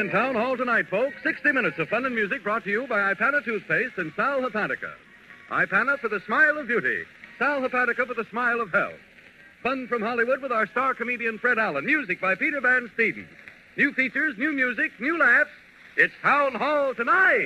in Town Hall tonight, folks. 60 minutes of fun and music brought to you by Ipana Toothpaste and Sal Hepatica. Ipana for the smile of beauty. Sal Hepatica for the smile of health. Fun from Hollywood with our star comedian Fred Allen. Music by Peter Van Steeden. New features, new music, new laughs. It's Town Hall tonight.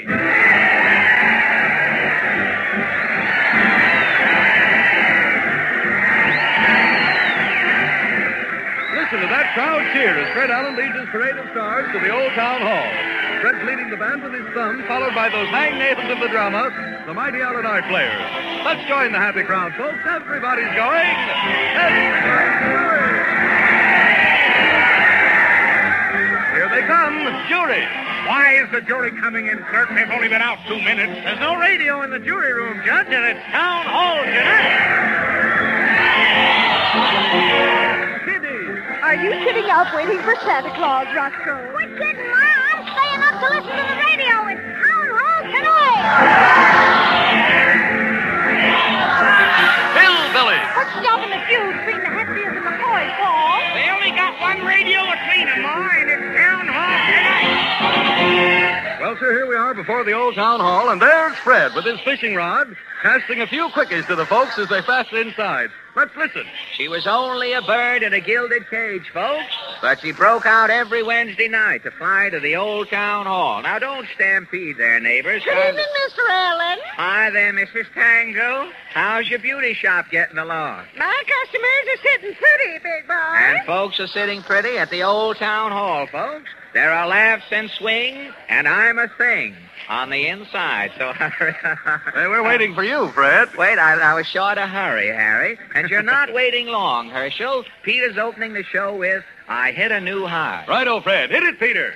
Listen to that crowd cheer as Fred Allen leads his parade of stars to the old Town Hall. Fred's leading the band with his thumb, followed by those hangnails of the drama, the mighty Allen Art Players. Let's join the happy crowd, folks. Everybody's going. Everybody's going. Here they come, jury. Why is the jury coming in, clerk? They've only been out 2 minutes. There's no radio in the jury room, Judge, and it's Town Hall tonight. Are you sitting up waiting for Santa Claus, Roscoe? Quit kidding, Ma. I'm staying up to listen to the radio. It's Town Hall tonight. Hillbilly. What's stopping the feud between the Hatfields and McCoys, Paul? They only got one radio between them, Ma, and it's Town Hall tonight. Well, sir, here we are before the old Town Hall, and there's Fred with his fishing rod, casting a few quickies to the folks as they fasten inside. Let's listen. She was only a bird in a gilded cage, folks, but she broke out every Wednesday night to fly to the old Town Hall. Now, don't stampede there, neighbors. Good evening, Mr. Allen. Hi there, Mrs. Tango. How's your beauty shop getting along? My customers are sitting pretty, big boy. And folks are sitting pretty at the old Town Hall, folks. There are laughs and swing, and I'm a thing on the inside, so hurry. Hey, we're waiting for you, Fred. Wait, I was short of hurry, Harry. And you're not waiting long, Herschel. Peter's opening the show with I Hit a New High. Righto, Fred. Hit it, Peter.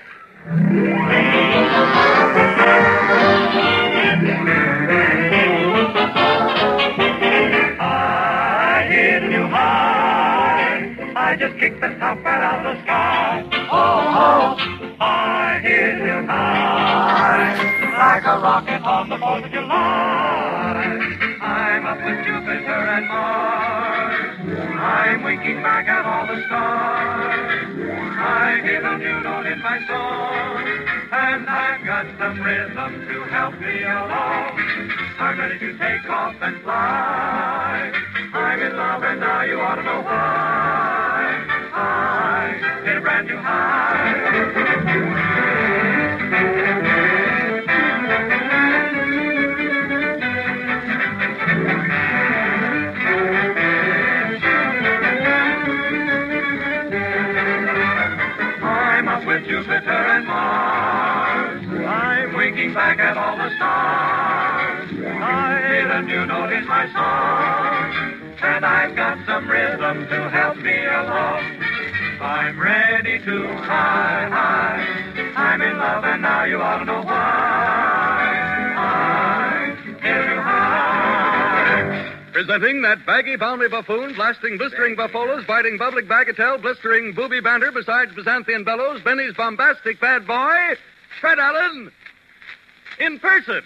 I hit a new high. I just kicked the top right out of the sky. Oh, I hit a new high. Like a rocket on the 4th of July. I'm up with Jupiter and Mars. I'm winking back at all the stars. I hit a new note in my song, and I've got some rhythm to help me along. I'm ready to take off and fly. I'm in love, and now you ought to know why. I hit a brand new high. With Jupiter and Mars, I'm winking back at all the stars. I hit a new note in my song, and I've got some rhythm to help me along. I'm ready to fly high. I'm in love, and now you ought to know why. I hit a new high. Presenting that baggy boundary buffoon, blasting blistering buffolas, biting public bagatelle, blistering booby banter, besides Byzantine bellows, Benny's bombastic bad boy, Fred Allen, in person.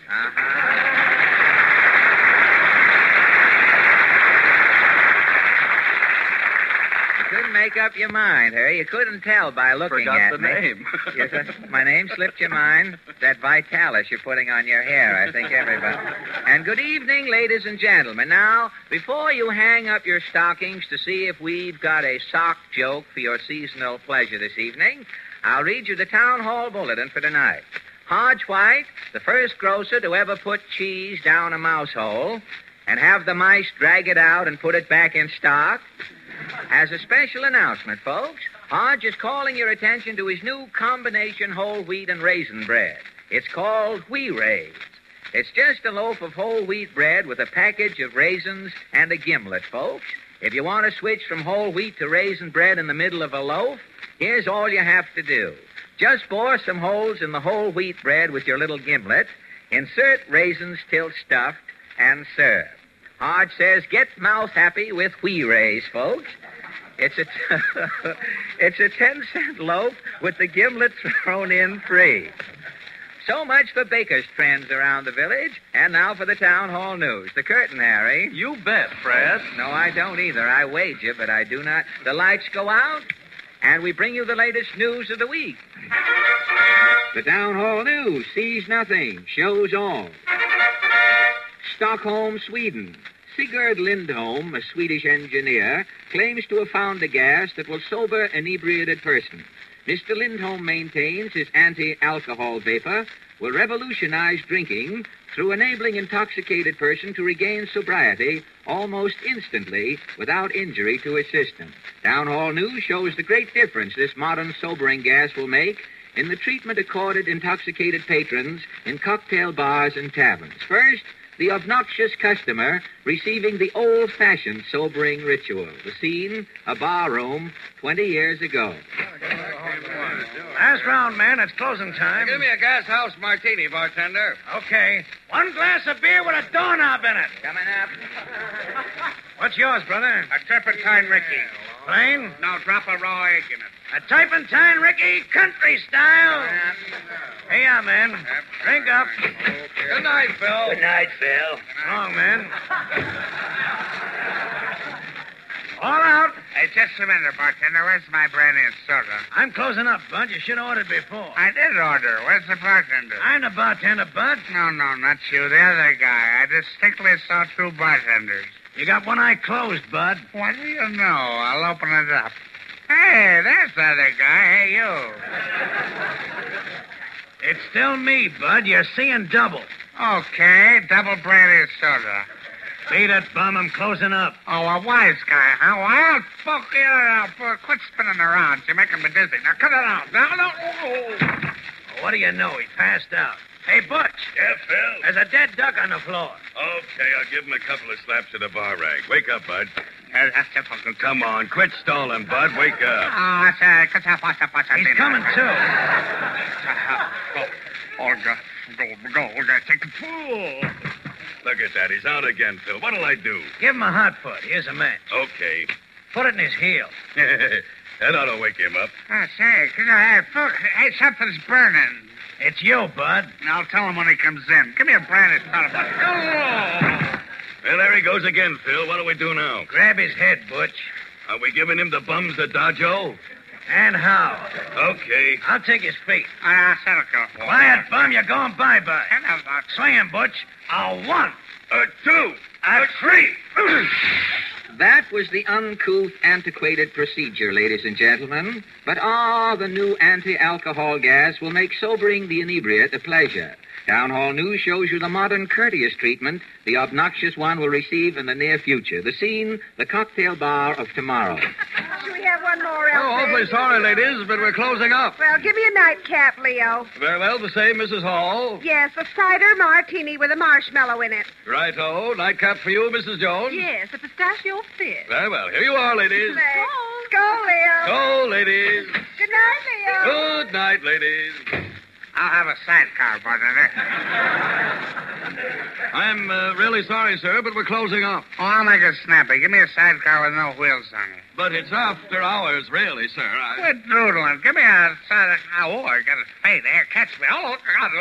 You couldn't make up your mind, Harry. You couldn't tell by looking Forgot at the me. name. Yes, sir. My name slipped your mind. That Vitalis you're putting on your hair, I think everybody. And good evening, ladies and gentlemen. Now, before you hang up your stockings to see if we've got a sock joke for your seasonal pleasure this evening, I'll read you the Town Hall Bulletin for tonight. Hodge White, the first grocer to ever put cheese down a mouse hole and have the mice drag it out and put it back in stock, has a special announcement, folks. Hodge is calling your attention to his new combination whole wheat and raisin bread. It's called Wheat-Raise. It's just a loaf of whole wheat bread with a package of raisins and a gimlet, folks. If you want to switch from whole wheat to raisin bread in the middle of a loaf, here's all you have to do. Just bore some holes in the whole wheat bread with your little gimlet, insert raisins till stuffed, and serve. Hodge says, get mouth happy with Wheat-Raise, folks. It's a 10-cent loaf with the gimlet thrown in free. So much for baker's trends around the village. And now for the Town Hall news. The curtain, Harry. You bet, Fred. No, I don't either. I wager, but I do not. The lights go out, and we bring you the latest news of the week. The Town Hall News sees nothing, shows all. Stockholm, Sweden. Sigurd Lindholm, a Swedish engineer, claims to have found a gas that will sober inebriated persons. Mr. Lindholm maintains his anti-alcohol vapor will revolutionize drinking through enabling intoxicated person to regain sobriety almost instantly without injury to his system. Town Hall News shows the great difference this modern sobering gas will make in the treatment accorded intoxicated patrons in cocktail bars and taverns. First, the obnoxious customer receiving the old-fashioned sobering ritual. The scene, a bar room 20 years ago. Last round, man. It's closing time. Give me a gas house martini, bartender. Okay. 1 glass of beer with a doorknob in it. Coming up. What's yours, brother? A turpentine Ricky. Plain? Now drop a raw egg in it. A turpentine Ricky, country style. Hey, man. Drink up. Good night, Phil. Good night, Phil. Long, man. All out. Hey, just a minute, bartender. Where's my brandy and soda? I'm closing up, Bud. You should have ordered before. I did order. Where's the bartender? I'm the bartender, Bud. No, not you. The other guy. I distinctly saw 2 bartenders. You got one eye closed, Bud. What do you know? I'll open it up. Hey, there's the other guy. Hey, you. It's still me, Bud. You're seeing double. Okay, double brandy and soda. Beat it, bum. I'm closing up. Oh, a wise guy, huh? Well, fuck you out. Quit spinning around. You're making me dizzy. Now, cut it out. No. What do you know? He passed out. Hey, Butch. Yeah, Phil? There's a dead duck on the floor. Okay, I'll give him a couple of slaps with a bar rag. Wake up, Bud. That's the fucking... Come on, quit stalling, Bud. Wake up. He's coming, too. Olga, go, take the fool. Look at that. He's out again, Phil. What'll I do? Give him a hot foot. Here's a match. Okay. Put it in his heel. That ought to wake him up. Oh, say, hey, something's burning. It's you, Bud. I'll tell him when he comes in. Give me a brandy shot. Well, there he goes again, Phil. What do we do now? Grab his head, Butch. Are we giving him the bums at Dodjo? And how? Okay. I'll take his feet. Settle. Quiet, bum. You're going bye-bye. Swing him, Butch. A 1. A 2. A 3. That was the uncouth, antiquated procedure, ladies and gentlemen. But the new anti-alcohol gas will make sobering the inebriate a pleasure. Town Hall News shows you the modern, courteous treatment the obnoxious one will receive in the near future. The scene, the cocktail bar of tomorrow. Should we have one more, Elsie? awfully sorry, ladies, but we're closing up. Well, give me a nightcap, Leo. Very well, the same, Mrs. Hall. Yes, a cider martini with a marshmallow in it. Righto. Nightcap for you, Mrs. Jones. Yes, a pistachio fit. Very well. Here you are, ladies. Skull, Leo. Go, ladies. Good night, Leo. Good night, ladies. I'll have a sidecar, partner. I'm really sorry, sir, but we're closing up. Oh, I'll make it snappy. Give me a sidecar with no wheels on it. But it's after hours, really, sir. Quit doodling. Give me a sidecar. Oh, I got it fade there. Catch me. Oh,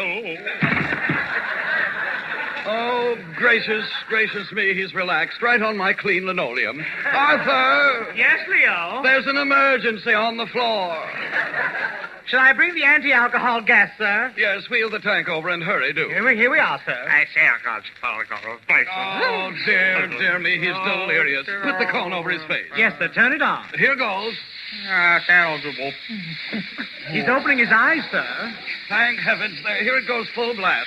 Oh, gracious me, he's relaxed right on my clean linoleum. Arthur! Yes, Leo? There's an emergency on the floor. Shall I bring the anti-alcohol gas, sir? Yes, wheel the tank over and hurry, do. Here we are, sir. I say, I'll go. Place. Oh, dear me, he's delirious. Put the cone over his face. Yes, sir. Turn it on. Here goes. He's opening his eyes, sir. Thank heavens. There, here it goes full blast.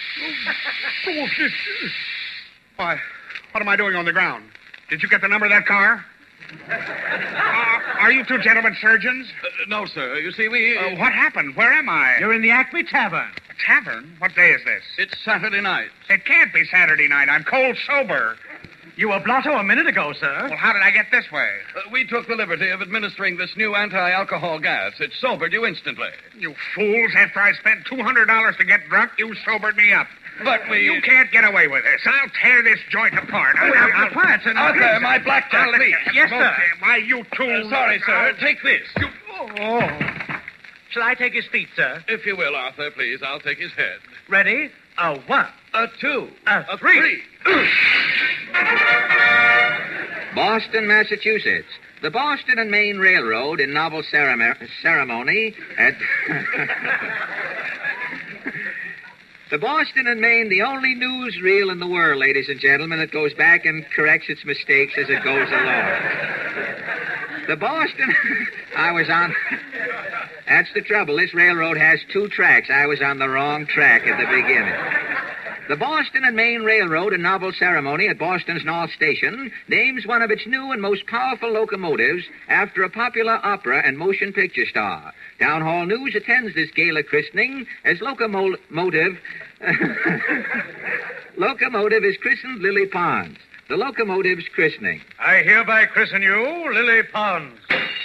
Why, what am I doing on the ground? Did you get the number of that car? Are you two gentlemen surgeons? No, sir. You see, we... What happened? Where am I? You're in the Acme Tavern. A tavern? What day is this? It's Saturday night. It can't be Saturday night. I'm cold sober. You were blotto a minute ago, sir. Well, how did I get this way? We took the liberty of administering this new anti-alcohol gas. It sobered you instantly. You fools, after I spent $200 to get drunk, you sobered me up. But we... You can't get away with this. I'll tear this joint apart. I'll quiet, sir. Now, Arthur, my blackjack, please. Yes, sir. Why, you two... Sorry, sir. Take this. Shall I take his feet, sir? If you will, Arthur, please. I'll take his head. Ready? A 1. A 2. A 3. Boston, Massachusetts. The Boston and Maine Railroad in novel ceremony had... The Boston and Maine, the only newsreel in the world, ladies and gentlemen, that goes back and corrects its mistakes as it goes along. The Boston... I was on... That's the trouble. This railroad has 2 tracks. I was on the wrong track at the beginning. The Boston and Maine Railroad, in novel ceremony at Boston's North Station, names one of its new and most powerful locomotives after a popular opera and motion picture star. Town Hall News attends this gala christening as locomotive... locomotive is christened Lily Pons. The locomotive's christening. I hereby christen you Lily Pons.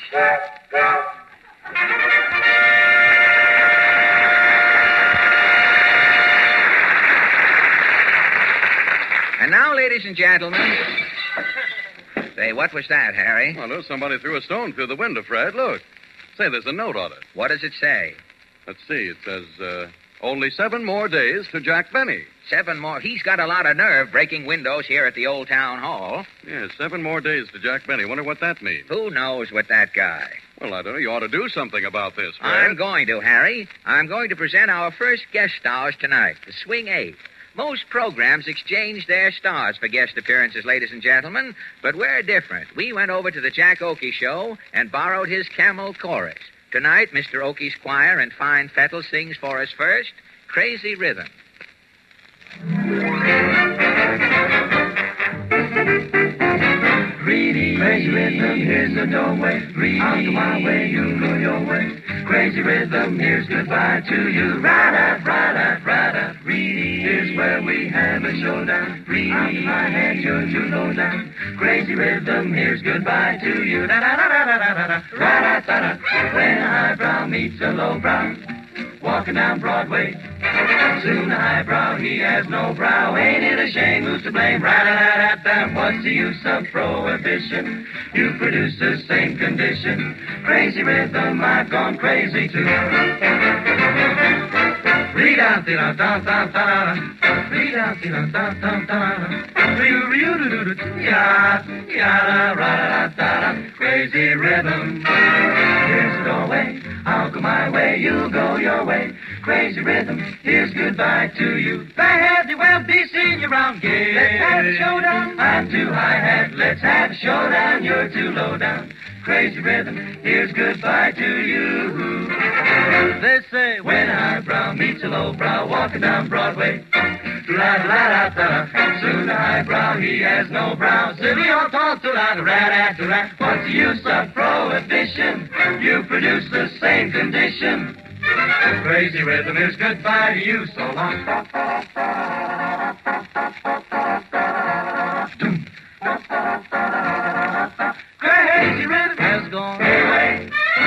And now, ladies and gentlemen... Say, what was that, Harry? Oh, look, somebody threw a stone through the window, Fred. Look. Say, there's a note on it. What does it say? Let's see. It says, only 7 more days to Jack Benny. 7 more. He's got a lot of nerve breaking windows here at the old town hall. Yeah, 7 more days to Jack Benny. Wonder what that means. Who knows what that guy... Well, I don't know. You ought to do something about this, Fred. I'm going to, Harry. I'm going to present our first guest stars tonight, the Swing 8. Most programs exchange their stars for guest appearances, ladies and gentlemen, but we're different. We went over to the Jack Oakey show and borrowed his camel chorus. Tonight, Mr. Oakey's choir and fine fettle sings for us first, Crazy Rhythm. Greedy, crazy rhythm, here's the doorway. Greedy, I'll go my way, you go your way. Crazy rhythm, here's goodbye to you. Ride out, greedy. Here's where we have a showdown. Greedy, out of my hand, you're too low down. Crazy rhythm, here's goodbye to you. Da da da da da da da. Ride out, da da. When a highbrow meets a lowbrow, walking down Broadway. Soon the highbrow, he has no brow. Ain't it a shame? Who's to blame? Rat-a-tat-tat-tat. What's the use of prohibition? You produce the same condition. Crazy rhythm, I've gone crazy too. Read out, da-da-da-da-da-da. Read out, da-da-da-da-da-da. Ra-da-da-da-da-da. Crazy rhythm. Here's the doorway. I'll go my way, you go your way. Crazy rhythm, here's goodbye to you. Bad, you will be seeing you round. Yeah. Let's have a showdown. I'm too high hat. Let's have a showdown. You're too low down. Crazy rhythm, here's goodbye to you. They say when a highbrow meets a lowbrow walking down Broadway. La-da-da-da-da. Soon the highbrow, he has no brow. Silly or talk to la-da-da-da-da. What's the use of prohibition? You produce the same condition. Crazy rhythm is goodbye to you. So long. Crazy rhythm has gone away.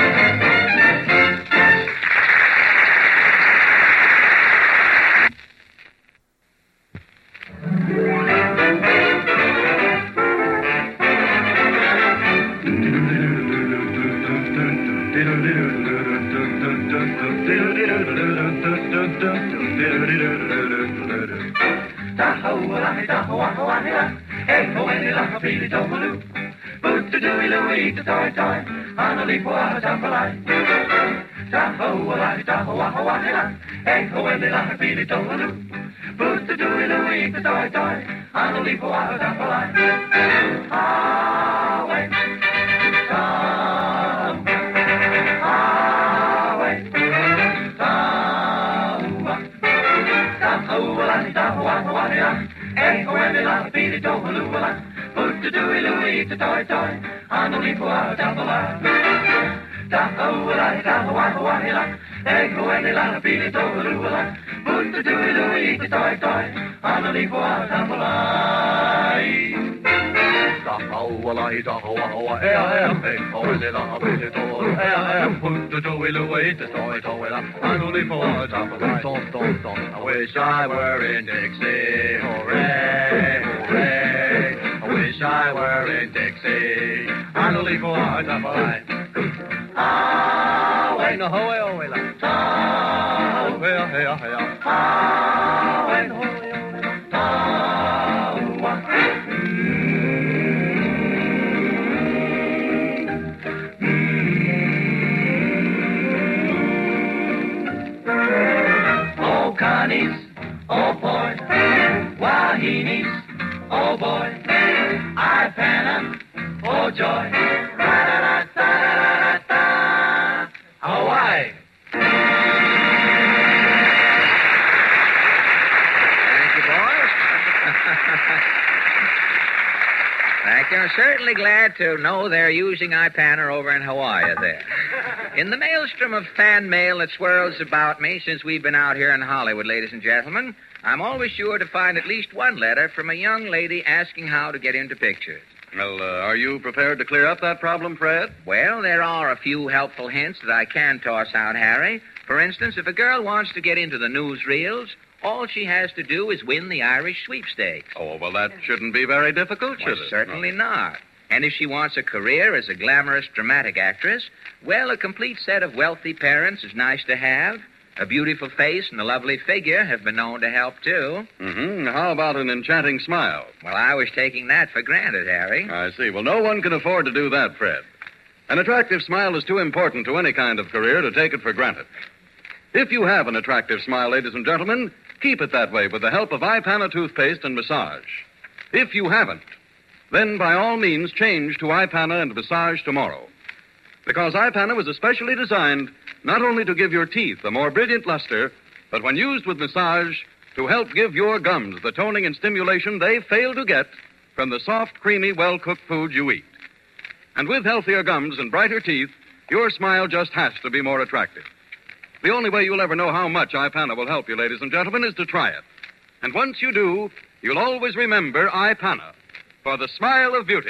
I wish I were in Dixie, hooray, hooray. I wish I were in Dixie, on a leaf for a jambalaya. Ah, wait, no, ho, oh, wait, ah, well, hey, hey, ah, wait, no, Connie's creamies. Oh, boy. Ipana. Oh, joy. Ra-da-da-da-da-da-da. Hawaii. Thank you, boys. Thank you. I'm certainly glad to know they're using Ipana over in Hawaii there. In the maelstrom of fan mail that swirls about me since we've been out here in Hollywood, ladies and gentlemen, I'm always sure to find at least one letter from a young lady asking how to get into pictures. Well, are you prepared to clear up that problem, Fred? Well, there are a few helpful hints that I can toss out, Harry. For instance, if a girl wants to get into the newsreels, all she has to do is win the Irish sweepstakes. Oh, well, that shouldn't be very difficult, should Well, it? certainly not. And if she wants a career as a glamorous dramatic actress, well, a complete set of wealthy parents is nice to have. A beautiful face and a lovely figure have been known to help, too. Mm-hmm. How about an enchanting smile? Well, I was taking that for granted, Harry. I see. Well, no one can afford to do that, Fred. An attractive smile is too important to any kind of career to take it for granted. If you have an attractive smile, ladies and gentlemen, keep it that way with the help of Ipana toothpaste and massage. If you haven't, then by all means change to Ipana and massage tomorrow. Because Ipana was especially designed not only to give your teeth a more brilliant luster, but when used with massage, to help give your gums the toning and stimulation they fail to get from the soft, creamy, well-cooked food you eat. And with healthier gums and brighter teeth, your smile just has to be more attractive. The only way you'll ever know how much Ipana will help you, ladies and gentlemen, is to try it. And once you do, you'll always remember Ipana for the smile of beauty.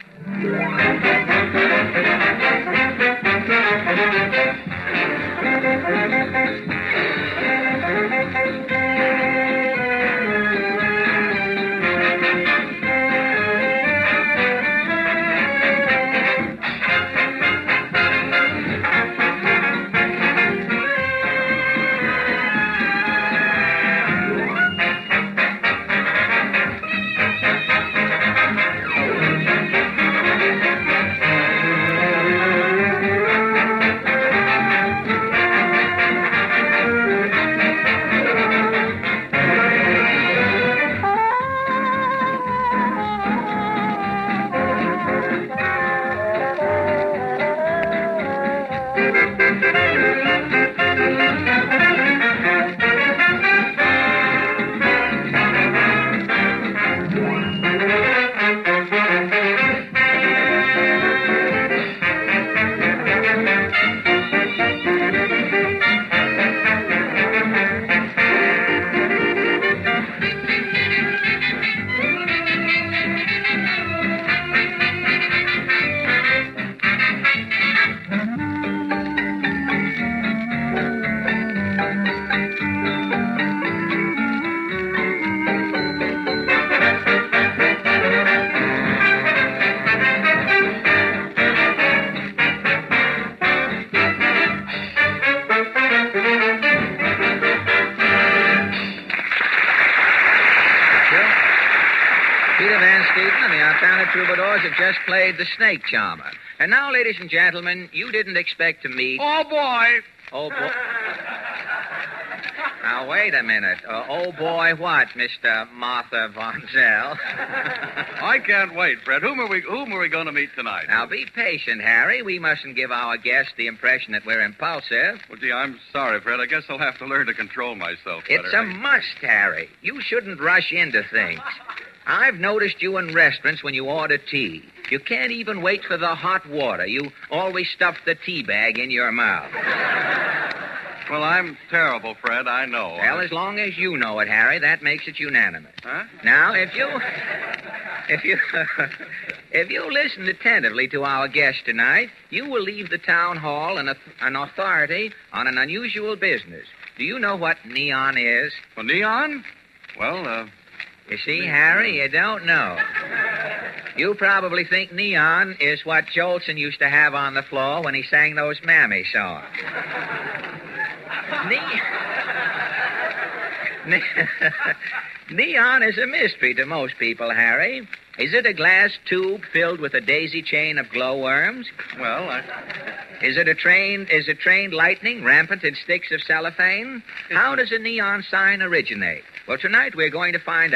Troubadours have just played the Snake Charmer. And now, ladies and gentlemen, you didn't expect to meet... Oh, boy. Oh, boy. Now, wait a minute. Oh, boy, what, Mr. Martha Von Zell? I can't wait, Fred. Whom are we going to meet tonight? Now, be patient, Harry. We mustn't give our guests the impression that we're impulsive. Well, gee, I'm sorry, Fred. I guess I'll have to learn to control myself better. It's a must, Harry. You shouldn't rush into things. I've noticed you in restaurants when you order tea. You can't even wait for the hot water. You always stuff the tea bag in your mouth. Well, I'm terrible, Fred. I know. Well, as long as you know it, Harry, that makes it unanimous. Huh? Now, if you listen attentively to our guest tonight, you will leave the town hall an authority on an unusual business. Do you know what neon is? Well, neon? Well, You see, Harry, you don't know. You probably think neon is what Jolson used to have on the floor when he sang those Mammy songs. Neon is a mystery to most people, Harry. Is it a glass tube filled with a daisy chain of glowworms? well, Is it trained lightning rampant in sticks of cellophane? How does a neon sign originate? Well, tonight we're going to find out.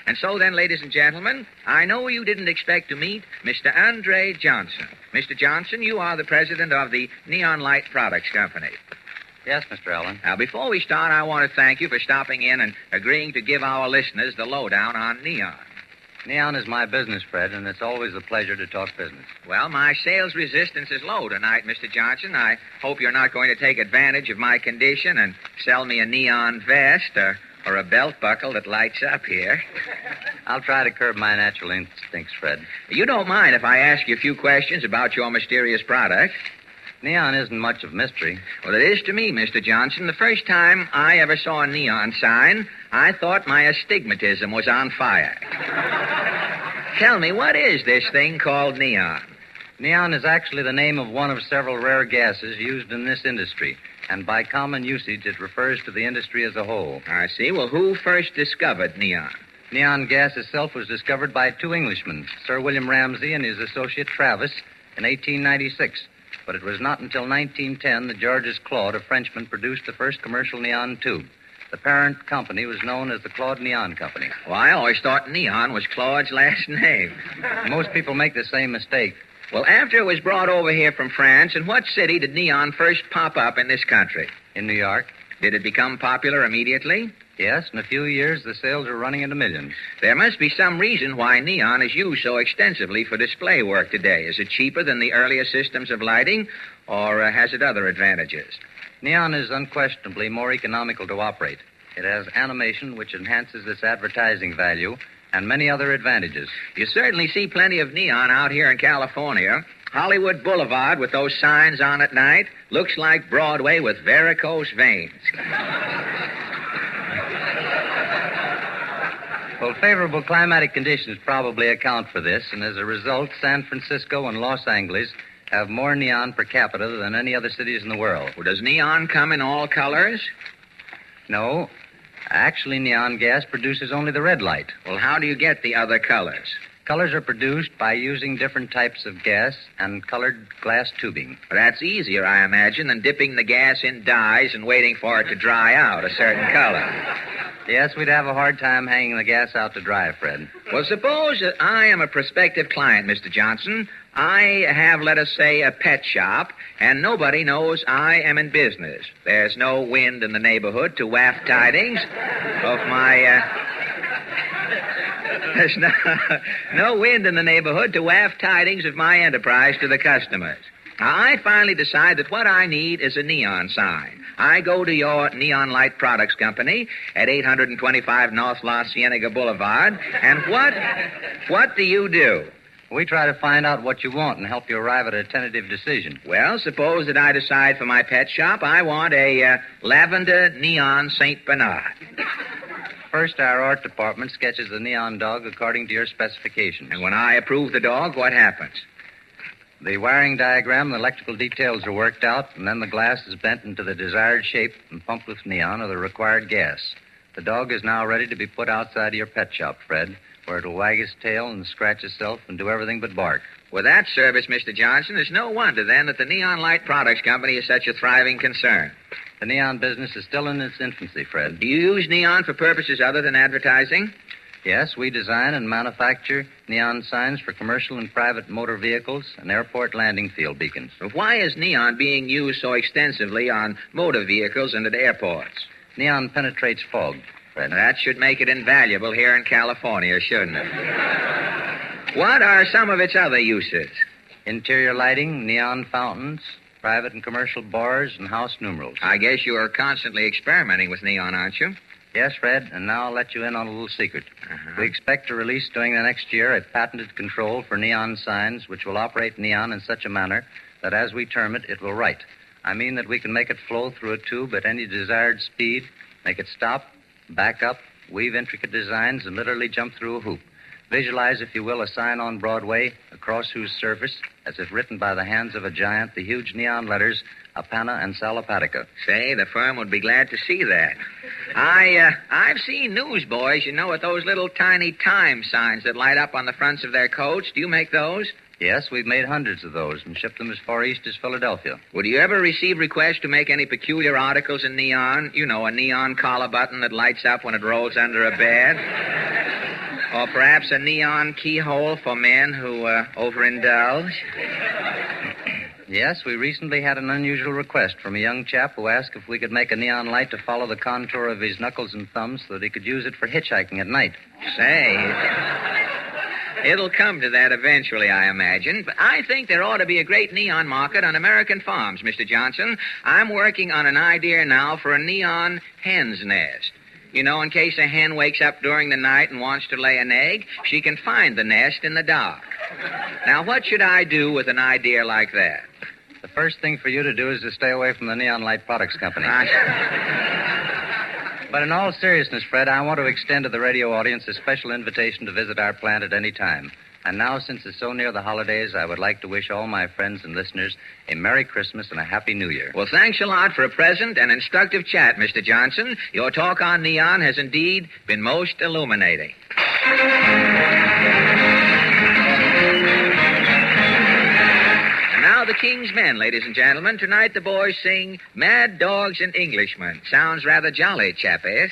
And so then, ladies and gentlemen, I know you didn't expect to meet Mr. Andre Johnson. Mr. Johnson, you are the president of the Neon Light Products Company. Yes, Mr. Allen. Now, before we start, I want to thank you for stopping in and agreeing to give our listeners the lowdown on Neon. Neon is my business, Fred, and it's always a pleasure to talk business. Well, my sales resistance is low tonight, Mr. Johnson. I hope you're not going to take advantage of my condition and sell me a neon vest or a belt buckle that lights up here. I'll try to curb my natural instincts, Fred. You don't mind if I ask you a few questions about your mysterious product? Neon isn't much of a mystery. Well, it is to me, Mr. Johnson. The first time I ever saw a neon sign, I thought my astigmatism was on fire. Tell me, what is this thing called neon? Neon is actually the name of one of several rare gases used in this industry, and by common usage, it refers to the industry as a whole. I see. Well, who first discovered neon? Neon gas itself was discovered by two Englishmen, Sir William Ramsay and his associate Travis, in 1896. But it was not until 1910 that Georges Claude, a Frenchman, produced the first commercial neon tube. The parent company was known as the Claude Neon Company. Well, I always thought neon was Claude's last name. Most people make the same mistake. Well, after it was brought over here from France, in what city did neon first pop up in this country? In New York? Did it become popular immediately? Yes, in a few years, the sales are running into millions. There must be some reason why neon is used so extensively for display work today. Is it cheaper than the earlier systems of lighting, or has it other advantages? Neon is unquestionably more economical to operate. It has animation which enhances its advertising value and many other advantages. You certainly see plenty of neon out here in California. Hollywood Boulevard with those signs on at night looks like Broadway with varicose veins. Well, favorable climatic conditions probably account for this, and as a result, San Francisco and Los Angeles have more neon per capita than any other cities in the world. Well, does neon come in all colors? No. Actually, neon gas produces only the red light. Well, how do you get the other colors? Colors are produced by using different types of gas and colored glass tubing. That's easier, I imagine, than dipping the gas in dyes and waiting for it to dry out a certain color. Yes, we'd have a hard time hanging the gas out to dry, Fred. Well, suppose that I am a prospective client, Mr. Johnson. I have, let us say, a pet shop, and nobody knows I am in business. There's no wind in the neighborhood to waft tidings of my, There's no wind in the neighborhood to waft tidings of my enterprise to the customers. Now, I finally decide that what I need is a neon sign. I go to your Neon Light Products Company at 825 North La Cienega Boulevard, and what do you do? We try to find out what you want and help you arrive at a tentative decision. Well, suppose that I decide for my pet shop I want a lavender neon St. Bernard. First, our art department sketches the neon dog according to your specifications. And when I approve the dog, what happens? The wiring diagram and the electrical details are worked out, and then the glass is bent into the desired shape and pumped with neon or the required gas. The dog is now ready to be put outside of your pet shop, Fred, where it'll wag its tail and scratch itself and do everything but bark. With that service, Mr. Johnson, it's no wonder, then, that the Neon Light Products Company is such a thriving concern. The neon business is still in its infancy, Fred. Do you use neon for purposes other than advertising? Yes, we design and manufacture neon signs for commercial and private motor vehicles and airport landing field beacons. Why is neon being used so extensively on motor vehicles and at airports? Neon penetrates fog, Fred. That should make it invaluable here in California, shouldn't it? What are some of its other uses? Interior lighting, neon fountains, private and commercial bars, and house numerals. I guess you are constantly experimenting with neon, aren't you? Yes, Fred, and now I'll let you in on a little secret. Uh-huh. We expect to release during the next year a patented control for neon signs which will operate neon in such a manner that as we term it, it will write. I mean that we can make it flow through a tube at any desired speed, make it stop, back up, weave intricate designs, and literally jump through a hoop. Visualize, if you will, a sign on Broadway across whose surface, as if written by the hands of a giant, the huge neon letters, Apana and Sal Hepatica. Say, the firm would be glad to see that. I've seen newsboys, with those little tiny time signs that light up on the fronts of their coats. Do you make those? Yes, we've made hundreds of those and shipped them as far east as Philadelphia. Would you ever receive requests to make any peculiar articles in neon? A neon collar button that lights up when it rolls under a bed? Or perhaps a neon keyhole for men who overindulge? Yes, we recently had an unusual request from a young chap who asked if we could make a neon light to follow the contour of his knuckles and thumbs so that he could use it for hitchhiking at night. Say, it'll come to that eventually, I imagine. But I think there ought to be a great neon market on American farms, Mr. Johnson. I'm working on an idea now for a neon hen's nest. You know, in case a hen wakes up during the night and wants to lay an egg, she can find the nest in the dark. Now, what should I do with an idea like that? The first thing for you to do is to stay away from the Neon Light Products Company. But in all seriousness, Fred, I want to extend to the radio audience a special invitation to visit our plant at any time. And now, since it's so near the holidays, I would like to wish all my friends and listeners a Merry Christmas and a Happy New Year. Well, thanks a lot for a pleasant and instructive chat, Mr. Johnson. Your talk on neon has indeed been most illuminating. And now the King's Men, ladies and gentlemen. Tonight the boys sing Mad Dogs and Englishmen. Sounds rather jolly, chap-ass.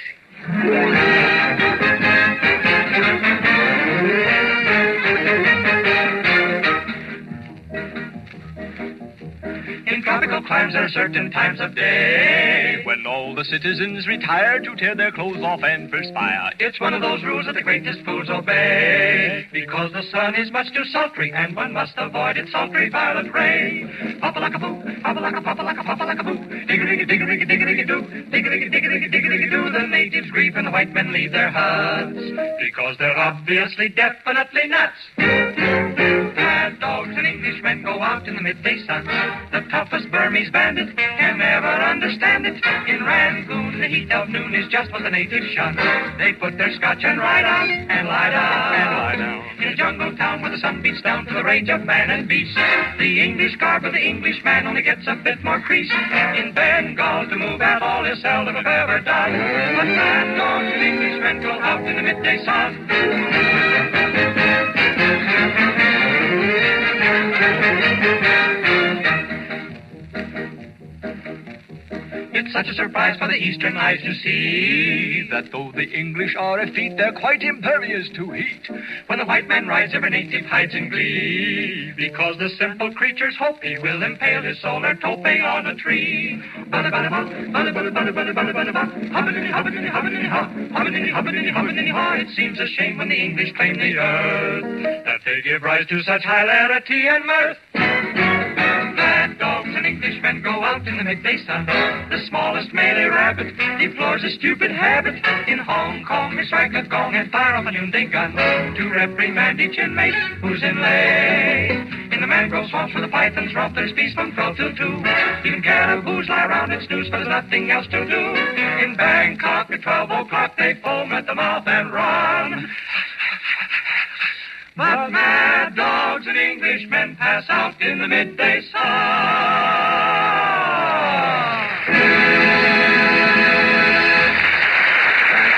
In tropical climes there are certain times of day when all the citizens retire to tear their clothes off and perspire. It's one of those rules that the greatest fools obey, because the sun is much too sultry and one must avoid its sultry violet ray. Papa-lacka-boo, papa-lacka, papa-lacka, papa-lacka-boo, digga-digga, digga-digga, digga-digga-doo, digga-digga, digga-digga, digga-digga-doo. The natives grieve and the white men leave their huts because they're obviously definitely nuts. Mad dogs and Englishmen go out in the midday sun. The toughest Burmese bandit can never understand it. In Rangoon, the heat of noon is just what the natives shun. They put their scotch and ride on and lie down and lie down. In a jungle town where the sun beats down to the rage of man and beast, the English garb of the Englishman only gets a bit more crease. In Bengal, to move at all is seldom if ever done. But mad dogs and Englishmen go out in the midday sun. It's such a surprise for the eastern eyes to see that though the English are effete, they're quite impervious to heat. When the white man rides, every native hides in glee, because the simple creatures hope he will impale his solar tope on a tree. It seems a shame when the English claim the earth that they give rise to such hilarity and mirth. Mad dogs and Englishmen go out in the midday sun. The smallest Malay rabbit deplores a stupid habit. In Hong Kong, they strike a gong and fire off a noonday gun to reprimand each inmate who's in late. In the mangrove swamps where the pythons romp, there's peace from 12 till 2. Even caraboos lie around and snooze, but there's nothing else to do. In Bangkok at 12 o'clock, they foam at the mouth and run. But mad dogs and Englishmen pass out in the midday sun. Thank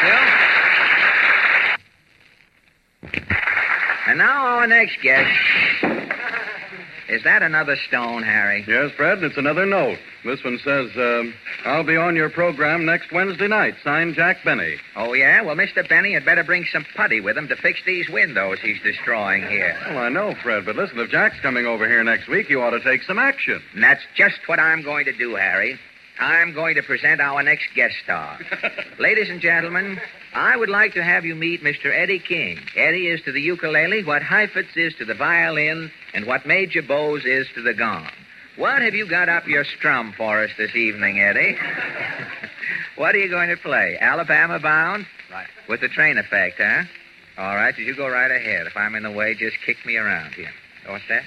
you. And now our next guest. Is that another stone, Harry? Yes, Fred, it's another note. This one says, I'll be on your program next Wednesday night. Signed, Jack Benny. Oh, yeah? Well, Mr. Benny had better bring some putty with him to fix these windows he's destroying here. Well, I know, Fred, but listen, if Jack's coming over here next week, you ought to take some action. And that's just what I'm going to do, Harry. I'm going to present our next guest star. Ladies and gentlemen, I would like to have you meet Mr. Eddie King. Eddie is to the ukulele what Heifetz is to the violin and what Major Bowes is to the gong. What have you got up your strum for us this evening, Eddie? What are you going to play? Alabama Bound? Right. With the train effect, huh? All right, you go right ahead. If I'm in the way, just kick me around here. What's that?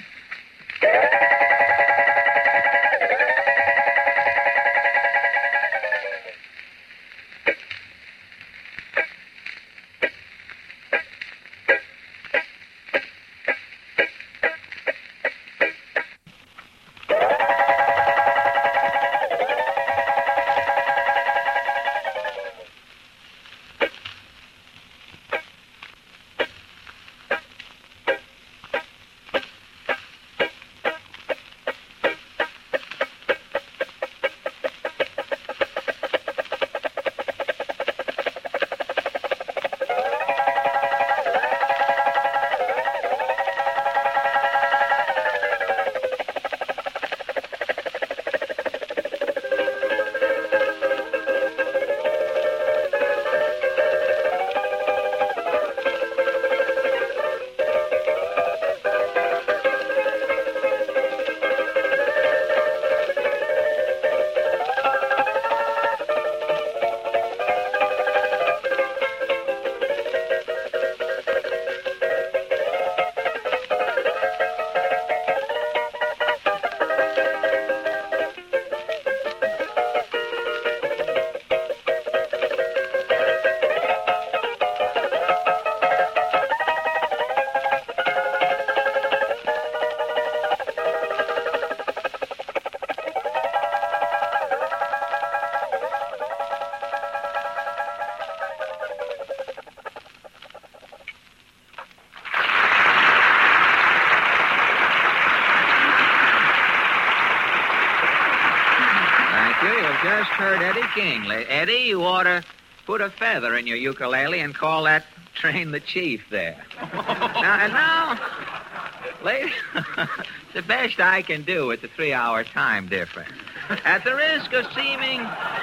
heard Eddie King. Eddie, you ought to put a feather in your ukulele and call that Train the Chief there. now, ladies, the best I can do with the 3-hour time difference. At the risk of seeming...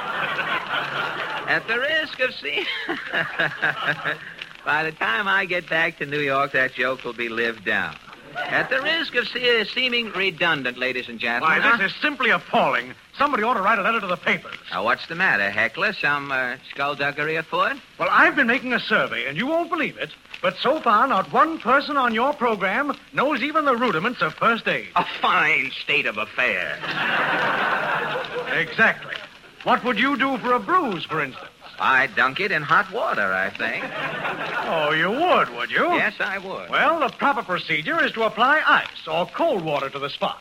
By the time I get back to New York, that joke will be lived down. At the risk of seeming redundant, ladies and gentlemen... Why, this is simply appalling. Somebody ought to write a letter to the papers. Now, what's the matter, Heckler? Some skullduggery afoot? Well, I've been making a survey, and you won't believe it, but so far not one person on your program knows even the rudiments of first aid. A fine state of affairs. Exactly. What would you do for a bruise, for instance? I'd dunk it in hot water, I think. Oh, you would you? Yes, I would. Well, the proper procedure is to apply ice or cold water to the spot.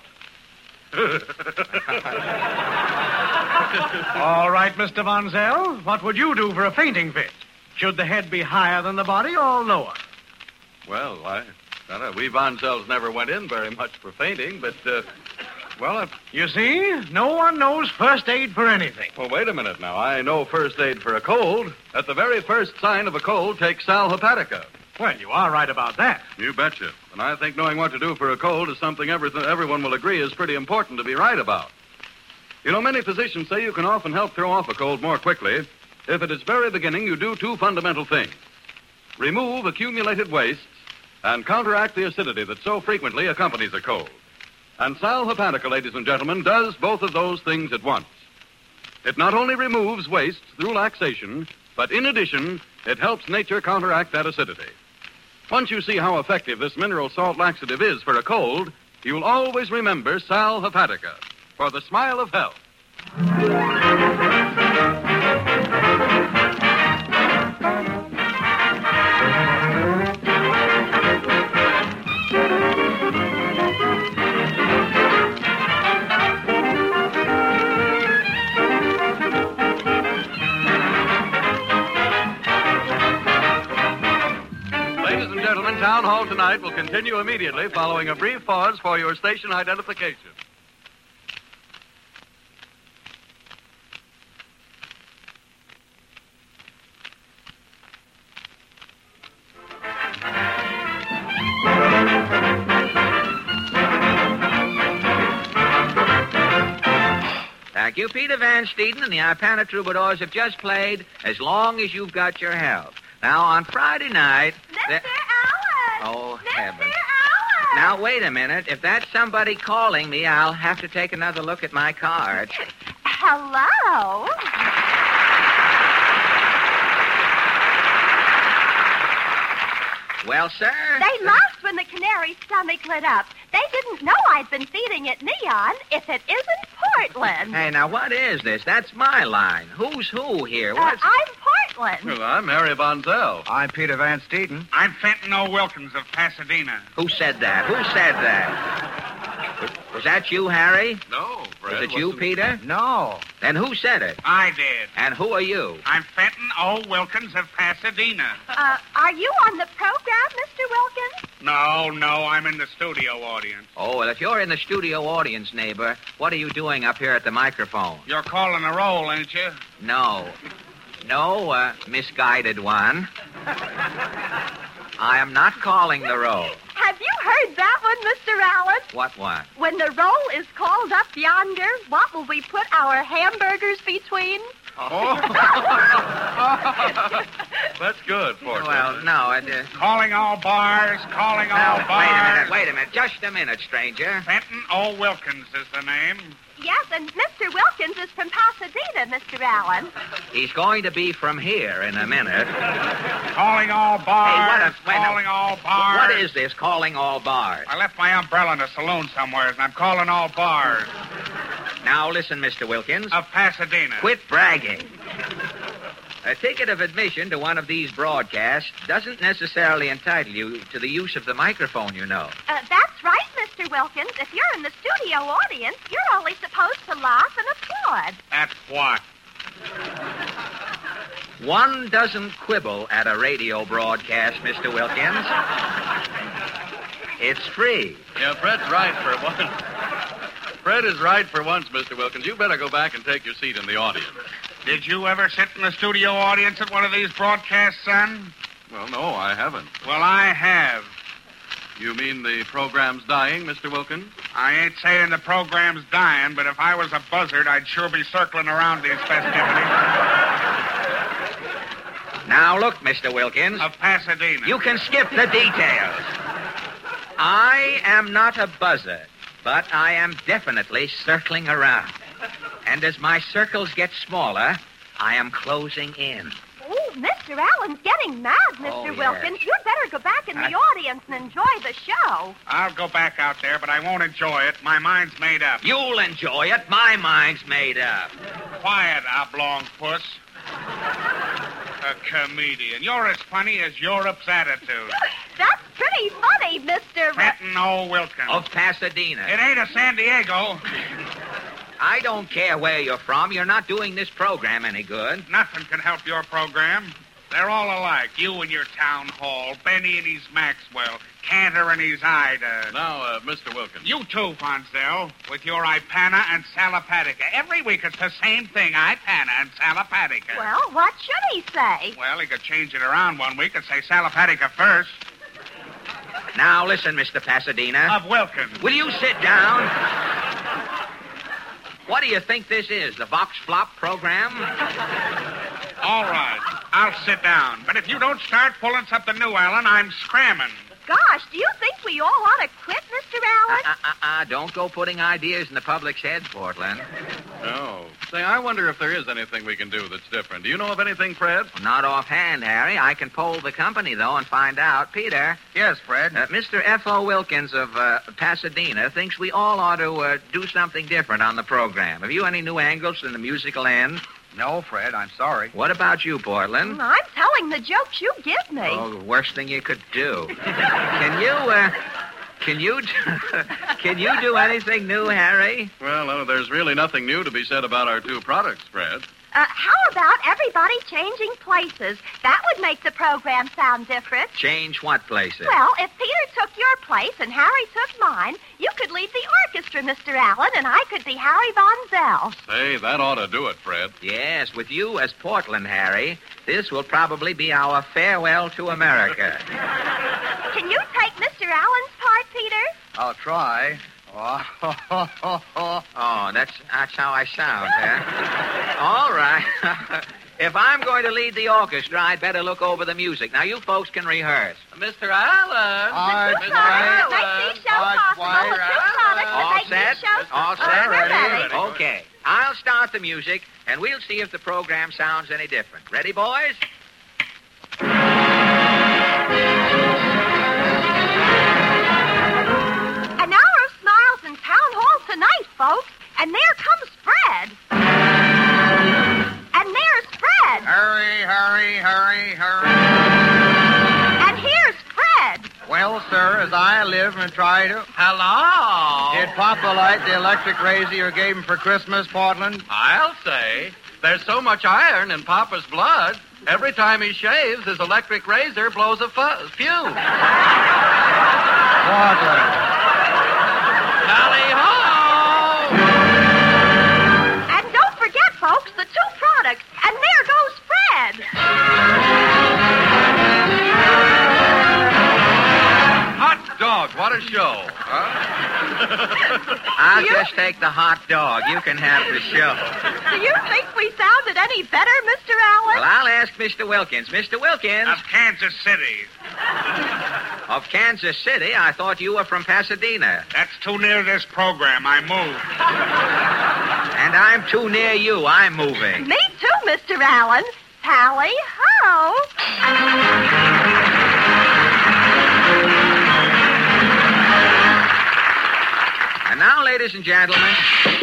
All right, Mr. Von Zell, what would you do for a fainting fit? Should the head be higher than the body or lower? Well, we Von Zells never went in very much for fainting, but, You see, no one knows first aid for anything. Well, wait a minute now. I know first aid for a cold. At the very first sign of a cold, take Sal Hepatica. Well, you are right about that. You betcha. And I think knowing what to do for a cold is something everyone will agree is pretty important to be right about. You know, many physicians say you can often help throw off a cold more quickly if at its very beginning you do two fundamental things. Remove accumulated wastes and counteract the acidity that so frequently accompanies a cold. And Sal Hepatica, ladies and gentlemen, does both of those things at once. It not only removes wastes through laxation, but in addition, it helps nature counteract that acidity. Once you see how effective this mineral salt laxative is for a cold, you'll always remember Sal Hepatica for the smile of health. Town Hall tonight will continue immediately following a brief pause for your station identification. Thank you, Peter Van Steeden and the Ipana Troubadours have just played As Long as You've Got Your Health. Now, on Friday night... Mr. Allen! Oh, Mr. heavens. Allen! Now, wait a minute. If that's somebody calling me, I'll have to take another look at my card. Hello? Well, sir? They laughed when the canary's stomach lit up. They didn't know I'd been feeding it Neon. If it isn't Portland. Hey, now, what is this? That's my line. Who's who here? What's... I'm Portland. Well, I'm Harry Von Zell. I'm Peter Van Steeden. I'm Fenton O. Wilkins of Pasadena. Who said that? Who said that? Was that you, Harry? No, Fred. Was it you, Peter? No. Then who said it? I did. And who are you? I'm Fenton O. Wilkins of Pasadena. Are you on the program, Mr. Wilkins? No, I'm in the studio audience. Oh, well, if you're in the studio audience, neighbor, what are you doing up here at the microphone? You're calling a roll, ain't you? No, misguided one. I am not calling the roll. Have you heard that one, Mr. Allen? What one? When the roll is called up yonder, what will we put our hamburgers between? Oh. That's good, Portland. Well, no, Calling all bars, calling all bars. Wait a minute. Just a minute, stranger. Fenton O. Wilkins is the name. Yes, and Mr. Wilkins is from Pasadena, Mr. Allen. He's going to be from here in a minute. Calling all bars, calling all bars. What is this, calling all bars? I left my umbrella in a saloon somewhere, and I'm calling all bars. Now, listen, Mr. Wilkins. Of Pasadena. Quit bragging. A ticket of admission to one of these broadcasts doesn't necessarily entitle you to the use of the microphone, you know. That's right, Mr. Wilkins. If you're in the studio audience, you're only supposed to laugh and applaud. That's what? One doesn't quibble at a radio broadcast, Mr. Wilkins. It's free. Yeah, Fred's right for one. Fred is right for once, Mr. Wilkins. You better go back and take your seat in the audience. Did you ever sit in the studio audience at one of these broadcasts, son? Well, no, I haven't. Well, I have. You mean the program's dying, Mr. Wilkins? I ain't saying the program's dying, but if I was a buzzard, I'd sure be circling around these festivities. Now, look, Mr. Wilkins. Of Pasadena. You can skip the details. I am not a buzzard, but I am definitely circling around. And as my circles get smaller, I am closing in. Oh, Mr. Allen's getting mad, Mr. Oh, yes. Wilkins. You'd better go back in the audience and enjoy the show. I'll go back out there, but I won't enjoy it. My mind's made up. You'll enjoy it. My mind's made up. Quiet, oblong puss. A comedian. You're as funny as Europe's attitude. That's pretty funny, Mr. Fenton O. Wilkins. Of Pasadena. It ain't a San Diego. I don't care where you're from. You're not doing this program any good. Nothing can help your program. They're all alike. You and your town hall, Benny and his Maxwell, Cantor and his Ida. Now, Mr. Wilkins. You too, Fonzel, with your Ipana and Salapatica. Every week it's the same thing, Ipana and Salapatica. Well, what should he say? Well, he could change it around one week and say Salapatica first. Now, listen, Mr. Pasadena. Of Wilkins. Will you sit down? What do you think this is, the Vox Flop program? All right, I'll sit down. But if you don't start pulling something new, Alan, I'm scramming. Gosh, do you think we all ought to quit, Mr. Allen? Don't go putting ideas in the public's head, Portland. No. Say, I wonder if there is anything we can do that's different. Do you know of anything, Fred? Well, not offhand, Harry. I can poll the company, though, and find out. Peter. Yes, Fred. Mr. F.O. Wilkins of Pasadena thinks we all ought to do something different on the program. Have you any new angles in the musical end? No, Fred, I'm sorry. What about you, Portland? I'm telling the jokes you give me. Oh, the worst thing you could do. Can you do anything new, Harry? Well, there's really nothing new to be said about our two products, Fred. How about everybody changing places? That would make the program sound different. Change what places? Well, if Peter took your place and Harry took mine, you could lead the orchestra, Mr. Allen, and I could be Harry Von Zell. Say, that ought to do it, Fred. Yes, with you as Portland, Harry, this will probably be our farewell to America. Can you take Mr. Allen's part, Peter? I'll try. Oh, that's how I sound, huh? All right. If I'm going to lead the orchestra, I'd better look over the music. Now, you folks can rehearse. Mr. Allen. Two products make these shows possible. The two products that All make set? these shows... All set? Ready. Okay. I'll start the music, and we'll see if the program sounds any different. Ready, boys? An hour of smiles in Town Hall tonight, folks. And there comes Fred. And there's Fred. Hurry, hurry, hurry, hurry. And here's Fred. Well, sir, as I live and try to... Hello. Did Papa like the electric razor you gave him for Christmas, Portland? I'll say. There's so much iron in Papa's blood. Every time he shaves, his electric razor blows a fuse. Portland. Tally-ho! And don't forget, folks, the two products. And there goes Fred. Hot dog, what a show. I'll just take the hot dog. You can have the show. Do you think we sounded any better, Mr. Allen? Well, I'll ask Mr. Wilkins. Mr. Wilkins. Of Kansas City. Of Kansas City? I thought you were from Pasadena. That's too near this program. I moved. And I'm too near you. I'm moving. Me too, Mr. Allen. Tally-ho. And now, ladies and gentlemen,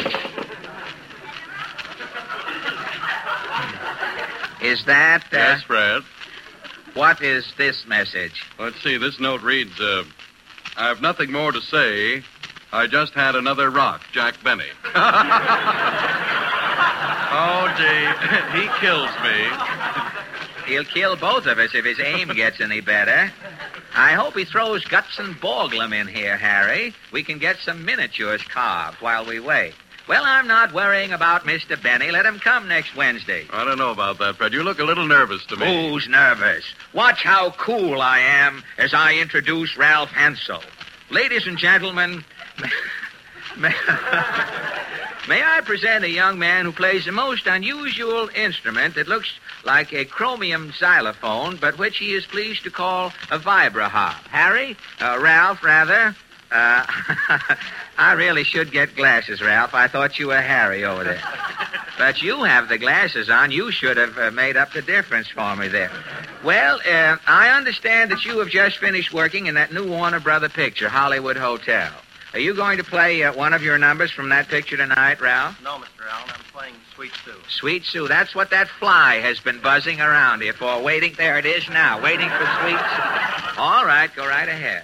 is that... Yes, Fred. What is this message? Let's see, this note reads, I've nothing more to say. I just had another rock, Jack Benny. Oh, gee, he kills me. He'll kill both of us if his aim gets any better. I hope he throws Guts and Borglum in here, Harry. We can get some miniatures carved while we wait. Well, I'm not worrying about Mr. Benny. Let him come next Wednesday. I don't know about that, Fred. You look a little nervous to me. Who's nervous? Watch how cool I am as I introduce Ralph Hansel. Ladies and gentlemen, may I present a young man who plays a most unusual instrument that looks like a chromium xylophone, but which he is pleased to call a vibraharp. Harry? Ralph, rather. I really should get glasses, Ralph. I thought you were Harry over there. But you have the glasses on. You should have made up the difference for me there. Well, I understand that you have just finished working in that new Warner Brother picture, Hollywood Hotel. Are you going to play one of your numbers from that picture tonight, Ralph? No, Mr. Allen. I'm playing Sweet Sue. Sweet Sue. That's what that fly has been buzzing around here for. Waiting. There it is now. Waiting for Sweet Sue. All right. Go right ahead.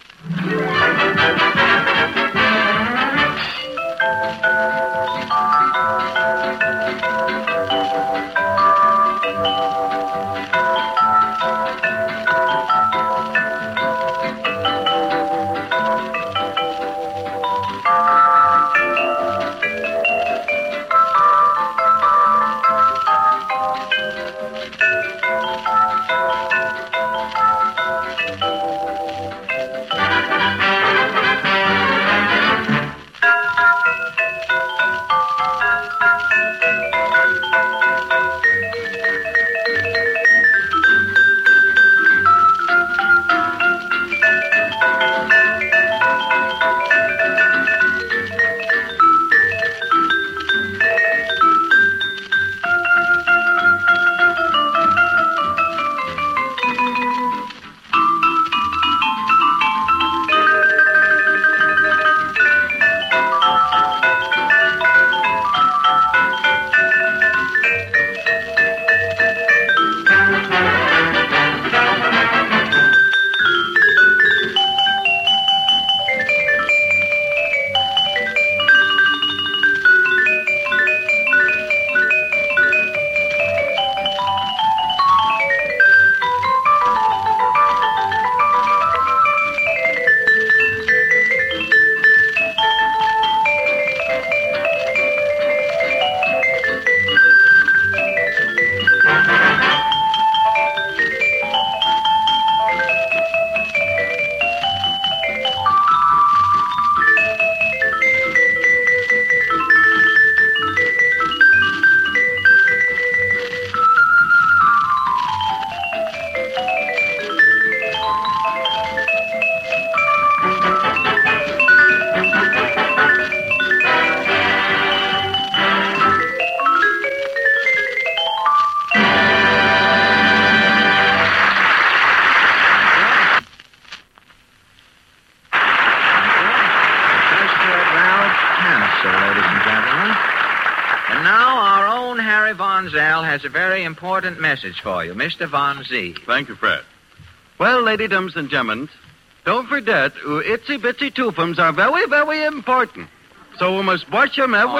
Von Zell has a very important message for you. Mr. Von Z. Thank you, Fred. Well, ladies and gentlemen, don't forget, itsy bitsy twophums are very, very important. So we must watch them every...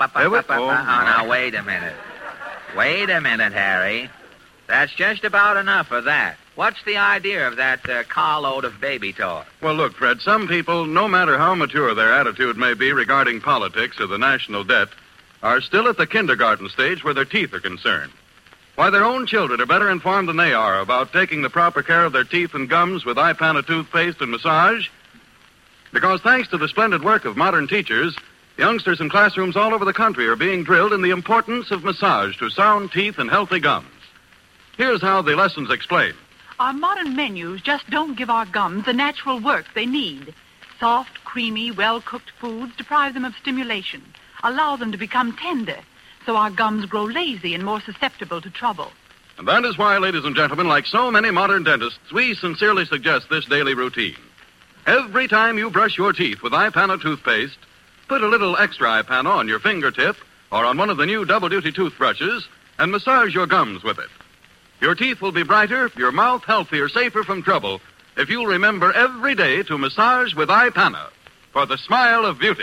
Now, wait a minute. Wait a minute, Harry. That's just about enough of that. What's the idea of that carload of baby talk? Well, look, Fred, some people, no matter how mature their attitude may be regarding politics or the national debt, are still at the kindergarten stage where their teeth are concerned. Why, their own children are better informed than they are about taking the proper care of their teeth and gums with iPana toothpaste and massage. Because thanks to the splendid work of modern teachers, youngsters in classrooms all over the country are being drilled in the importance of massage to sound teeth and healthy gums. Here's how the lessons explain. Our modern menus just don't give our gums the natural work they need. Soft, creamy, well-cooked foods deprive them of stimulation, allow them to become tender, so our gums grow lazy and more susceptible to trouble. And that is why, ladies and gentlemen, like so many modern dentists, we sincerely suggest this daily routine. Every time you brush your teeth with iPana toothpaste, put a little extra iPana on your fingertip or on one of the new double-duty toothbrushes and massage your gums with it. Your teeth will be brighter, your mouth healthier, safer from trouble, if you'll remember every day to massage with iPana for the smile of beauty.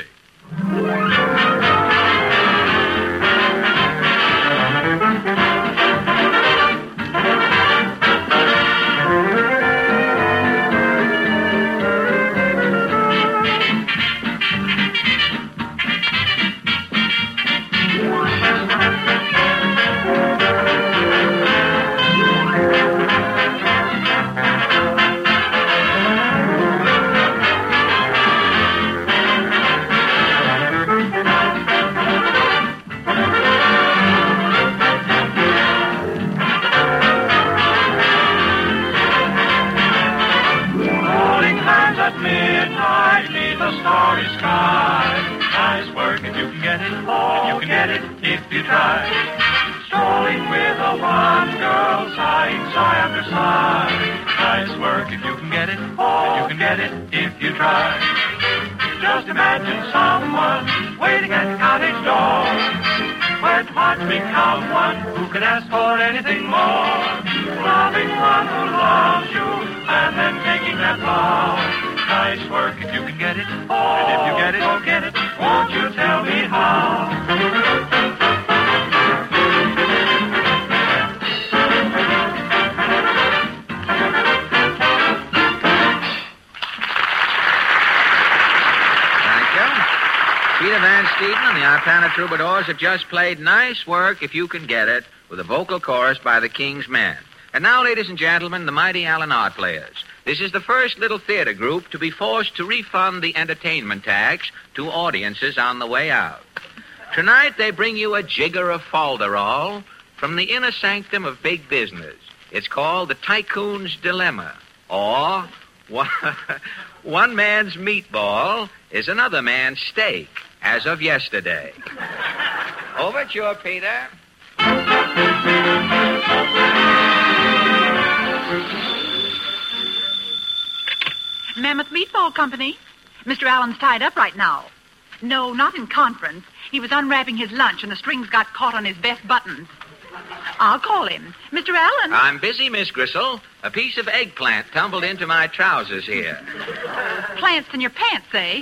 starry sky. Nice work if you can get it. If you can get it, if you try. Strolling with a one-girl, sighing sigh after sigh. Nice work if you can get it. If you can get it, if you try. Just imagine someone waiting at the cottage door. When hearts become one, who can ask for anything more? Loving one who loves you, and then taking that vow. Nice work if you can get it, and if you get it, oh, get it. Won't you tell me how? Peter Van Steeden and the Ipana Troubadours have just played Nice Work If You Can Get It with a vocal chorus by the King's Men. And now, ladies and gentlemen, the mighty Allen Art Players. This is the first little theater group to be forced to refund the entertainment tax to audiences on the way out. Tonight, they bring you a jigger of falderall from the inner sanctum of big business. It's called The Tycoon's Dilemma, or One Man's Meatball is Another Man's Steak, as of yesterday. Overture, Peter. Mammoth Meatball Company. Mr. Allen's tied up right now. No, not in conference. He was unwrapping his lunch and the strings got caught on his vest buttons. I'll call him. Mr. Allen. I'm busy, Miss Gristle. A piece of eggplant tumbled into my trousers here. Plants in your pants, eh?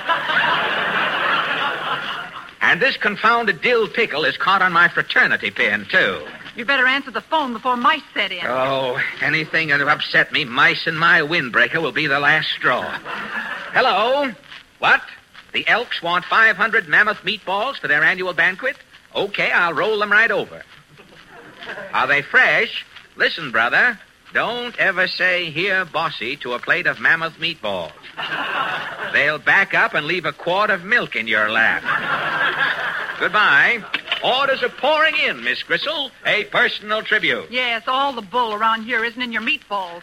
And this confounded dill pickle is caught on my fraternity pin, too. You better answer the phone before mice set in. Oh, anything that'll upset me, mice and my windbreaker will be the last straw. Hello? What? The Elks want 500 mammoth meatballs for their annual banquet? Okay, I'll roll them right over. Are they fresh? Listen, brother, don't ever say, "Here, bossy," to a plate of mammoth meatballs. They'll back up and leave a quart of milk in your lap. Goodbye. Orders are pouring in, Miss Gristle. A personal tribute. Yes, all the bull around here isn't in your meatballs.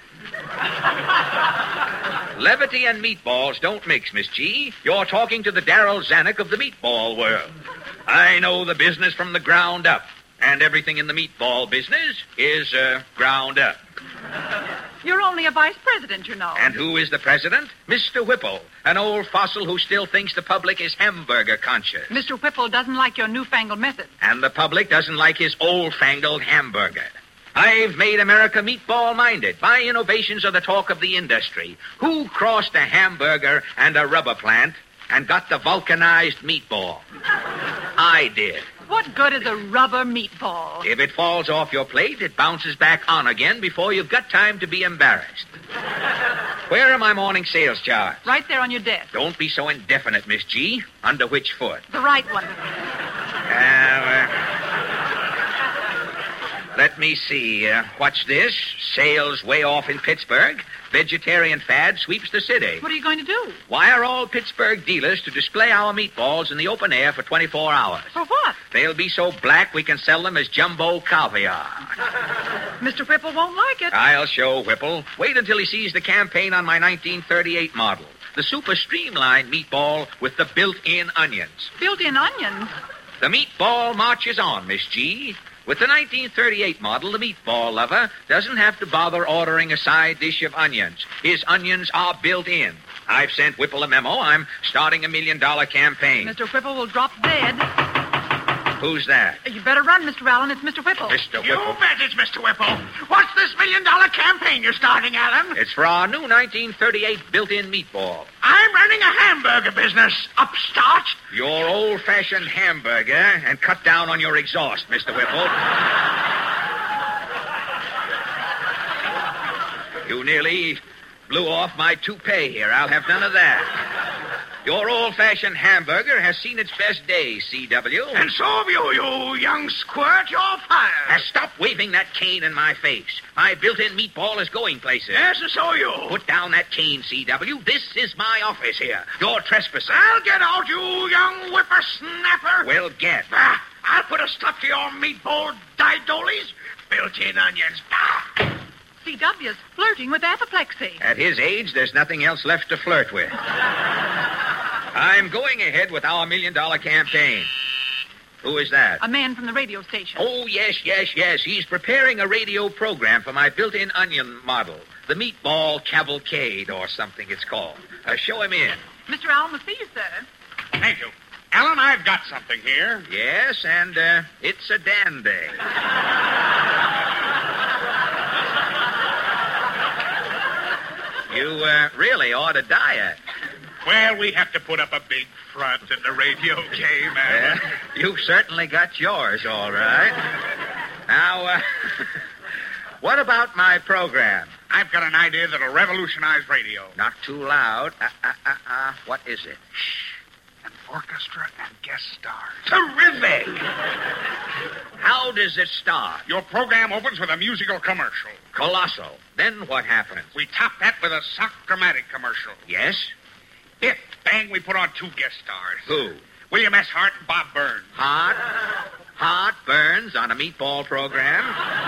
Levity and meatballs don't mix, Miss G. You're talking to the Darryl Zanuck of the meatball world. I know the business from the ground up. And everything in the meatball business is ground up. You're only a vice president, you know. And who is the president? Mr. Whipple, an old fossil who still thinks the public is hamburger conscious. Mr. Whipple doesn't like your newfangled method. And the public doesn't like his old-fangled hamburger. I've made America meatball-minded. My innovations are the talk of the industry. Who crossed a hamburger and a rubber plant and got the vulcanized meatball? I did. What good is a rubber meatball? If it falls off your plate, it bounces back on again before you've got time to be embarrassed. Where are my morning sales charts? Right there on your desk. Don't be so indefinite, Miss G. Under which foot? The right one. Let me see. What's this? Sales way off in Pittsburgh. Vegetarian fad sweeps the city. What are you going to do? Wire all Pittsburgh dealers to display our meatballs in the open air for 24 hours. For what? They'll be so black we can sell them as jumbo caviar. Mr. Whipple won't like it. I'll show Whipple. Wait until he sees the campaign on my 1938 model. The super streamlined meatball with the built-in onions. Built-in onions? The meatball marches on, Miss G. With the 1938 model, the meatball lover doesn't have to bother ordering a side dish of onions. His onions are built in. I've sent Whipple a memo. I'm starting $1 million campaign. Mr. Whipple will drop dead. Who's that? You better run, Mr. Allen. It's Mr. Whipple. Mr. Whipple. You bet it's Mr. Whipple. What's this $1 million campaign you're starting, Allen? It's for our new 1938 built-in meatball. I'm running a hamburger business, upstart. Your old-fashioned hamburger, and cut down on your exhaust, Mr. Whipple. You nearly blew off my toupee here. I'll have none of that. Your old-fashioned hamburger has seen its best days, C.W. And so have you, you young squirt. You're fired. Now stop waving that cane in my face. My built-in meatball is going places. Yes, and so are you. Put down that cane, C.W. This is my office here. You're trespassing. I'll get out, you young whippersnapper. Well, get. I'll put a stop to your meatball didolies. Built-in onions. C.W.'s flirting with apoplexy. At his age, there's nothing else left to flirt with. I'm going ahead with our $1 million campaign. Who is that? A man from the radio station. Oh, yes. He's preparing a radio program for my built-in onion model. The Meatball Cavalcade, or something it's called. Show him in. Mr. Allen will see you, sir. Thank you. Alan, I've got something here. Yes, and it's a dandy. You really ought to diet. Well, we have to put up a big front in the radio game, Alan. You've certainly got yours, all right. Now, what about my program? I've got an idea that'll revolutionize radio. Not too loud. What is it? An orchestra and guest stars. Terrific! How does it start? Your program opens with a musical commercial. Colossal. Then what happens? We top that with a sock dramatic commercial. Yes? Biff, bang, we put on 2 guest stars. Who? William S. Hart and Bob Burns. Hart Burns on a meatball program?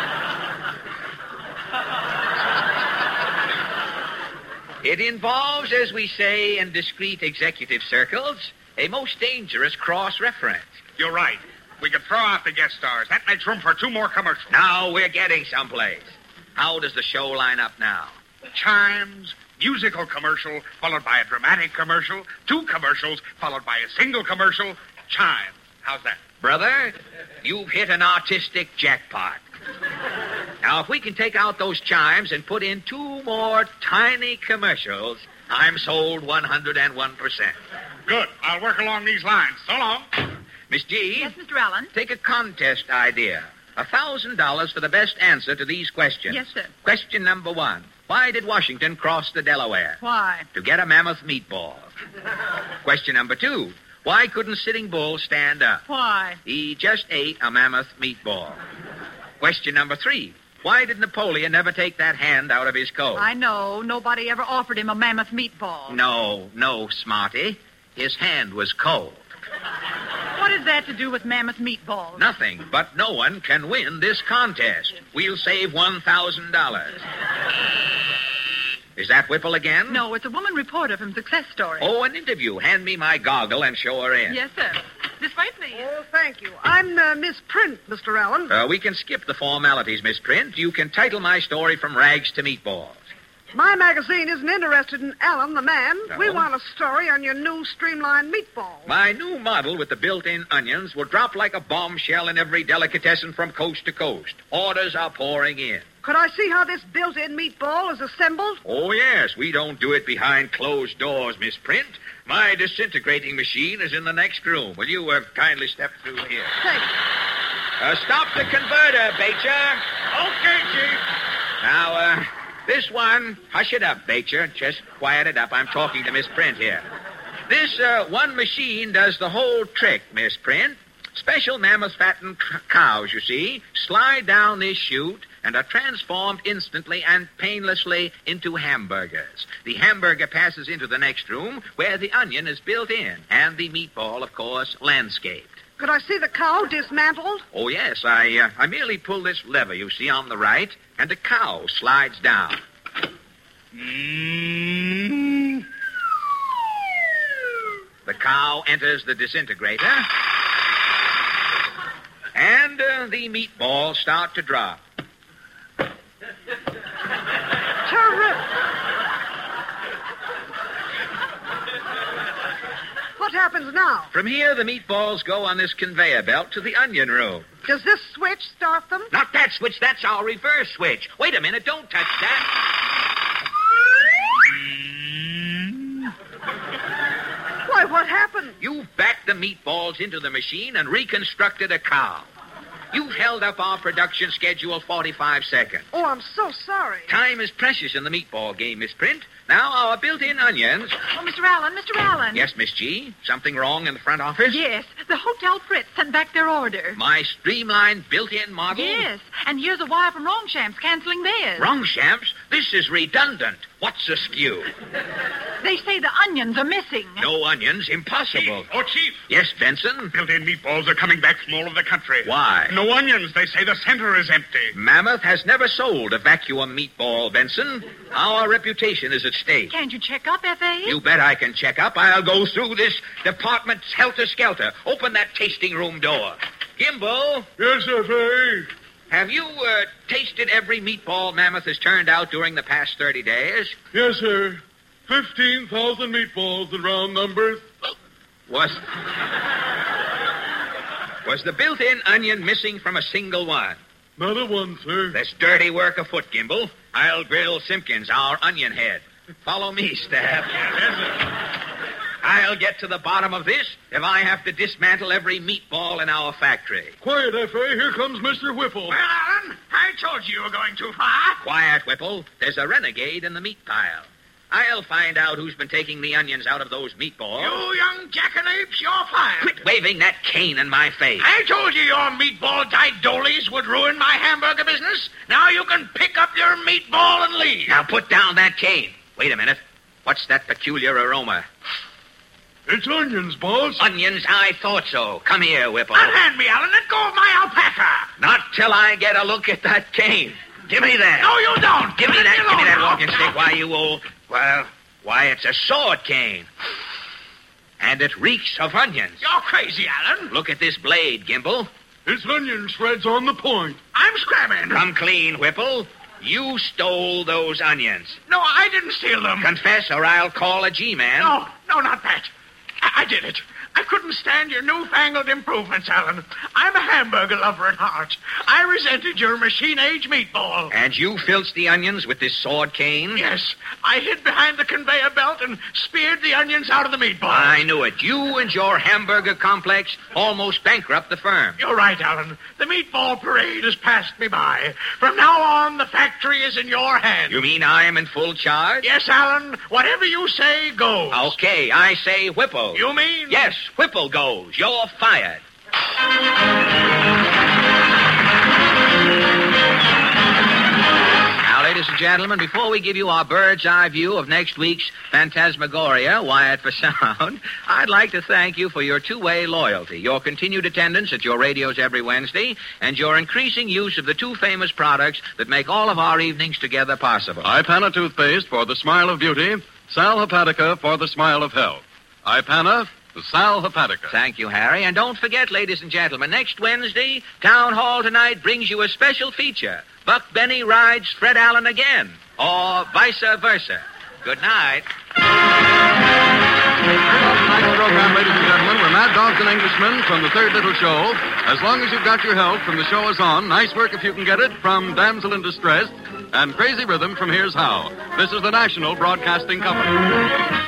It involves, as we say in discreet executive circles, a most dangerous cross-reference. You're right. We could throw out the guest stars. That makes room for 2 more commercials. Now we're getting someplace. How does the show line up now? Chimes, musical commercial, followed by a dramatic commercial, 2 commercials, followed by a single commercial, chimes. How's that? Brother, you've hit an artistic jackpot. Now, if we can take out those chimes and put in 2 more tiny commercials, I'm sold 101%. Good. I'll work along these lines. So long. Miss G. Yes, Mr. Allen? Take a contest idea. $1,000 for the best answer to these questions. Yes, sir. Question number 1. Why did Washington cross the Delaware? Why? To get a mammoth meatball. Question number 2. Why couldn't Sitting Bull stand up? Why? He just ate a mammoth meatball. Question number 3. Why did Napoleon never take that hand out of his coat? I know. Nobody ever offered him a mammoth meatball. No, Smarty. His hand was cold. What is that to do with mammoth meatballs? Nothing, but no one can win this contest. We'll save $1,000. Is that Whipple again? No, it's a woman reporter from Success Story. Oh, an interview. Hand me my goggle and show her in. Yes, sir. This way, please. Oh, thank you. I'm Miss Print, Mr. Allen. We can skip the formalities, Miss Print. You can title my story From Rags to Meatballs. My magazine isn't interested in Allen, the man. No? We want a story on your new streamlined meatball. My new model with the built-in onions will drop like a bombshell in every delicatessen from coast to coast. Orders are pouring in. Could I see how this built-in meatball is assembled? Oh, yes. We don't do it behind closed doors, Miss Print. My disintegrating machine is in the next room. Will you kindly step through here? Thank you. Stop the converter, Bacher. Okay, Chief. Now, this one, hush it up, Bacher. Just quiet it up. I'm talking to Miss Print here. This one machine does the whole trick, Miss Print. Special mammoth fattened cows, you see, slide down this chute and are transformed instantly and painlessly into hamburgers. The hamburger passes into the next room where the onion is built in and the meatball, of course, landscaped. Could I see the cow dismantled? Oh, yes. I merely pull this lever you see on the right, and the cow slides down. The cow enters the disintegrator, and the meatballs start to drop. Terrific. What happens now? From here, the meatballs go on this conveyor belt to the onion room. Does this switch start them? Not that switch. That's our reverse switch. Wait a minute. Don't touch that. Why, what happened? You've backed the meatballs into the machine and reconstructed a cow. You've held up our production schedule 45 seconds. Oh, I'm so sorry. Time is precious in the meatball game, Miss Print. Now, our built-in onions... Oh, Mr. Allen. Yes, Miss G? Something wrong in the front office? Yes. The Hotel Fritz sent back their order. My streamlined built-in model? Yes. And here's a wire from Rongshamp's canceling theirs. Rongshamp's? This is redundant. What's askew? They say the onions are missing. No onions? Impossible. Chief, oh, Chief. Yes, Benson? Built-in meatballs are coming back from all over the country. Why? No onions. They say the center is empty. Mammoth has never sold a vacuum meatball, Benson. Our reputation is at stake. Can't you check up, F.A.? You bet I can check up. I'll go through this department's helter-skelter. Open that tasting room door. Gimble. Yes, F.A. Have you tasted every meatball Mammoth has turned out during the past 30 days? Yes, sir. 15,000 meatballs in round numbers. Was the built-in onion missing from a single one? Not a one, sir. That's dirty work afoot, Gimble. I'll grill Simpkins, our onion head. Follow me, Stab. I'll get to the bottom of this if I have to dismantle every meatball in our factory. Quiet, F.A. Here comes Mr. Whipple. Well, Alan, I told you were going too far. Quiet, Whipple. There's a renegade in the meat pile. I'll find out who's been taking the onions out of those meatballs. You young jackanapes, you're fired. Quit waving that cane in my face. I told you your meatball didolis would ruin my hamburger business. Now you can pick up your meatball and leave. Now put down that cane. Wait a minute. What's that peculiar aroma? It's onions, boss. Onions? I thought so. Come here, Whipple. Unhand me, Alan. Let go of my alpaca. Not till I get a look at that cane. Give me that. No, you don't. Give me that walking stick. Why, you old... Why, it's a sword cane. And it reeks of onions. You're crazy, Alan. Look at this blade, Gimble. It's onion shreds on the point. I'm scrabbing. Come clean, Whipple. You stole those onions. No, I didn't steal them. Confess, or I'll call a G-man. No, not that. I did it. I couldn't stand your newfangled improvements, Alan. I'm a hamburger lover at heart. I resented your machine-age meatball. And you filched the onions with this sword cane? Yes. I hid behind the conveyor belt and speared the onions out of the meatballs. I knew it. You and your hamburger complex almost bankrupt the firm. You're right, Alan. The meatball parade has passed me by. From now on, the factory is in your hands. You mean I am in full charge? Yes, Alan. Whatever you say goes. Okay, I say Whipple. You mean? Yes, Whipple goes. You're fired. Now, ladies and gentlemen, before we give you our bird's eye view of next week's Phantasmagoria, Wired for Sound, I'd like to thank you for your two-way loyalty, your continued attendance at your radios every Wednesday, and your increasing use of the two famous products that make all of our evenings together possible. Ipana toothpaste for the smile of beauty, Sal Hepatica for the smile of health. Ipana, the Sal Hepatica. Thank you, Harry. And don't forget, ladies and gentlemen, next Wednesday, Town Hall Tonight brings you a special feature. Buck Benny rides Fred Allen again, or vice versa. Good night. Tonight's program, ladies and gentlemen, were Mad Dogs and Englishmen from the Third Little Show. As long as you've got your help from The Show Is On, Nice Work If You Can Get It from Damsel in Distress, and Crazy Rhythm from Here's How. This is the National Broadcasting Company.